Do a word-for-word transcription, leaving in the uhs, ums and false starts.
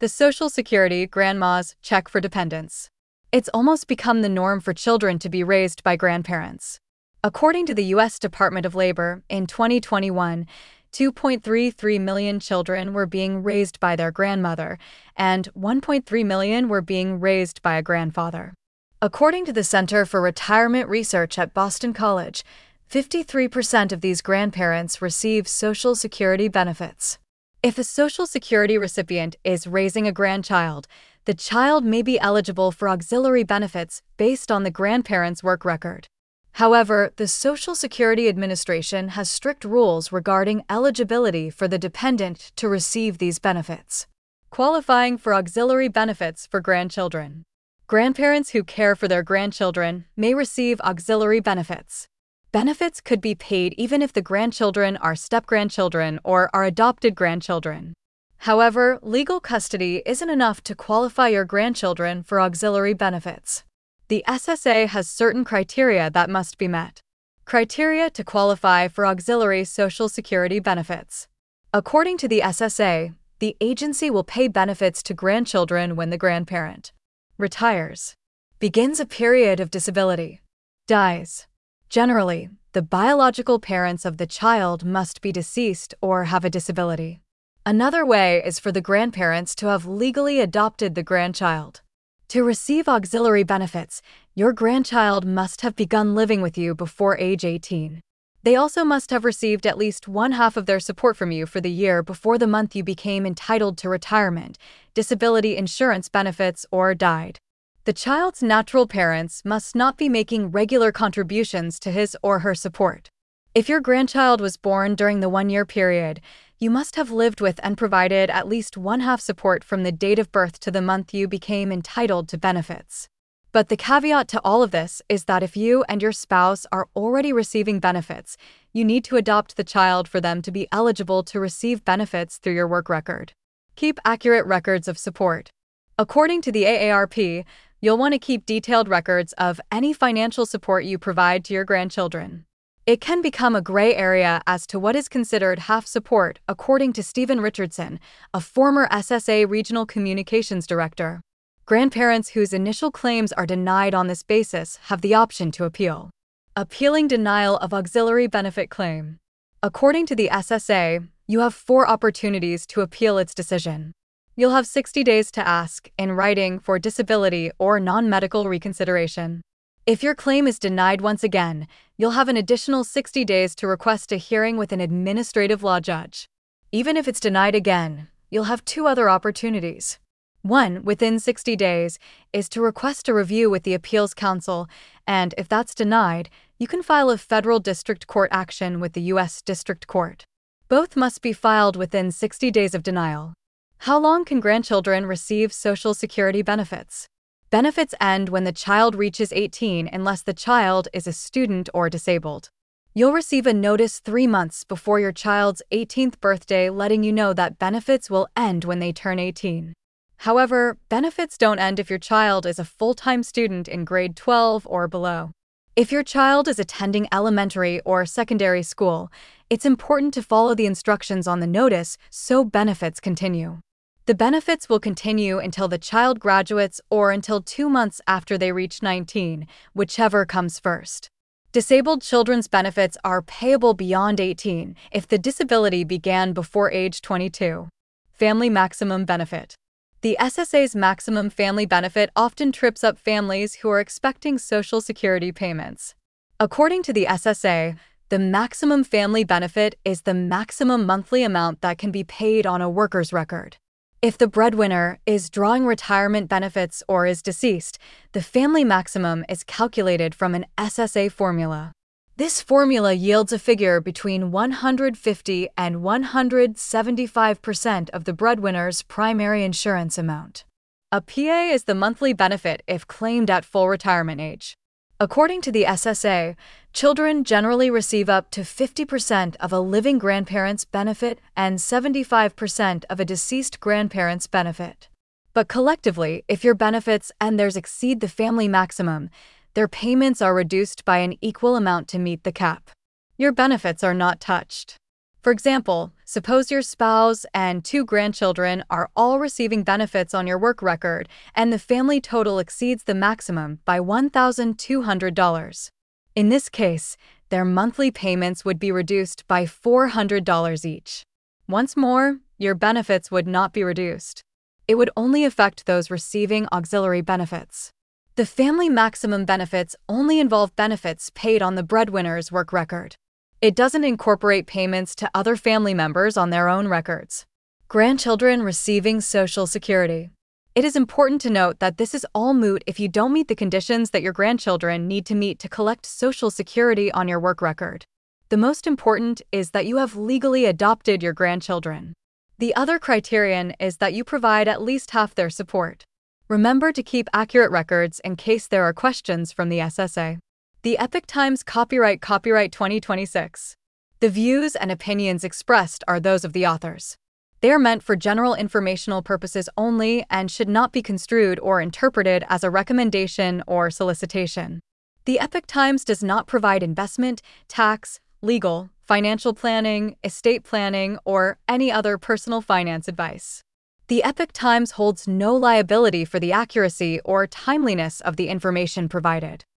The Social Security grandma's check for dependents. It's almost become the norm for children to be raised by grandparents. According to the U S Department of Labor, in twenty twenty-one, two point three three million children were being raised by their grandmother, and one point three million were being raised by a grandfather. According to the Center for Retirement Research at Boston College, fifty-three percent of these grandparents receive Social Security benefits. If a Social Security recipient is raising a grandchild, the child may be eligible for auxiliary benefits based on the grandparent's work record. However, the Social Security Administration has strict rules regarding eligibility for the dependent to receive these benefits. Qualifying for auxiliary benefits for grandchildren. Grandparents who care for their grandchildren may receive auxiliary benefits. Benefits could be paid even if the grandchildren are step-grandchildren or are adopted grandchildren. However, legal custody isn't enough to qualify your grandchildren for auxiliary benefits. The S S A has certain criteria that must be met. Criteria to qualify for auxiliary Social Security benefits. According to the S S A, the agency will pay benefits to grandchildren when the grandparent retires, begins a period of disability, dies. Generally, the biological parents of the child must be deceased or have a disability. Another way is for the grandparents to have legally adopted the grandchild. To receive auxiliary benefits, your grandchild must have begun living with you before age eighteen. They also must have received at least one half of their support from you for the year before the month you became entitled to retirement, disability insurance benefits, or died. The child's natural parents must not be making regular contributions to his or her support. If your grandchild was born during the one-year period, you must have lived with and provided at least one-half support from the date of birth to the month you became entitled to benefits. But the caveat to all of this is that if you and your spouse are already receiving benefits, you need to adopt the child for them to be eligible to receive benefits through your work record. Keep accurate records of support. According to the A A R P, you'll want to keep detailed records of any financial support you provide to your grandchildren. It can become a gray area as to what is considered half support, according to Stephen Richardson, a former S S A Regional Communications Director. Grandparents whose initial claims are denied on this basis have the option to appeal. Appealing denial of auxiliary benefit claim. According to the S S A, you have four opportunities to appeal its decision. You'll have sixty days to ask, in writing, for disability or non-medical reconsideration. If your claim is denied once again, you'll have an additional sixty days to request a hearing with an administrative law judge. Even if it's denied again, you'll have two other opportunities. One, within sixty days, is to request a review with the Appeals Council, and if that's denied, you can file a federal district court action with the U S District Court. Both must be filed within sixty days of denial. How long can grandchildren receive Social Security benefits? Benefits end when the child reaches eighteen unless the child is a student or disabled. You'll receive a notice three months before your child's eighteenth birthday letting you know that benefits will end when they turn eighteen. However, benefits don't end if your child is a full-time student in grade twelve or below. If your child is attending elementary or secondary school, it's important to follow the instructions on the notice so benefits continue. The benefits will continue until the child graduates or until two months after they reach nineteen, whichever comes first. Disabled children's benefits are payable beyond eighteen if the disability began before age twenty-two. Family maximum benefit. The S S A's maximum family benefit often trips up families who are expecting Social Security payments. According to the S S A, the maximum family benefit is the maximum monthly amount that can be paid on a worker's record. If the breadwinner is drawing retirement benefits or is deceased, the family maximum is calculated from an S S A formula. This formula yields a figure between one hundred fifty and one hundred seventy-five percent of the breadwinner's primary insurance amount. A P A is the monthly benefit if claimed at full retirement age. According to the S S A, children generally receive up to fifty percent of a living grandparent's benefit and seventy-five percent of a deceased grandparent's benefit. But collectively, if your benefits and theirs exceed the family maximum, their payments are reduced by an equal amount to meet the cap. Your benefits are not touched. For example, suppose your spouse and two grandchildren are all receiving benefits on your work record, and the family total exceeds the maximum by one thousand two hundred dollars. In this case, their monthly payments would be reduced by four hundred dollars each. Once more, your benefits would not be reduced. It would only affect those receiving auxiliary benefits. The family maximum benefits only involve benefits paid on the breadwinner's work record. It doesn't incorporate payments to other family members on their own records. Grandchildren receiving Social Security. It is important to note that this is all moot if you don't meet the conditions that your grandchildren need to meet to collect Social Security on your work record. The most important is that you have legally adopted your grandchildren. The other criterion is that you provide at least half their support. Remember to keep accurate records in case there are questions from the S S A. The Epoch Times Copyright Copyright twenty twenty-six. The views and opinions expressed are those of the authors. They are meant for general informational purposes only and should not be construed or interpreted as a recommendation or solicitation. The Epoch Times does not provide investment, tax, legal, financial planning, estate planning, or any other personal finance advice. The Epoch Times holds no liability for the accuracy or timeliness of the information provided.